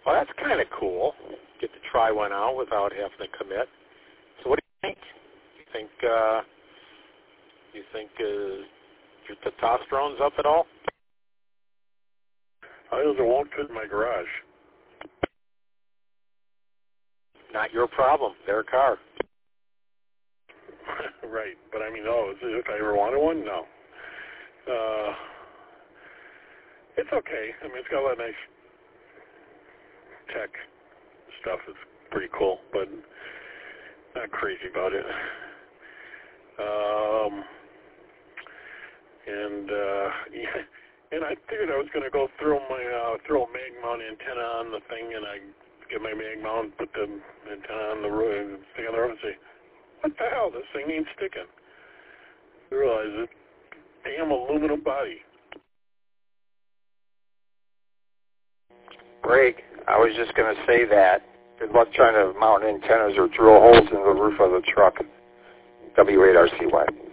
Well, that's kind of cool. Get to try one out without having to commit. So what do you think? You think your testosterone's up at all? I it won't fit in my garage. Not your problem. Their car. Right, but I mean, if I ever wanted one, no. It's okay. I mean, it's got a lot of nice tech stuff. It's pretty cool, but not crazy about it. And I figured I was going to go throw a mag mount antenna on the thing, and I get my mag mount, put the antenna on the roof, stick on the roof, and say, "What the hell? This thing ain't sticking." I realized it. Damn aluminum body. Greg, I was just going to say that. Good luck trying to mount antennas or drill holes in the roof of the truck. W8RCY.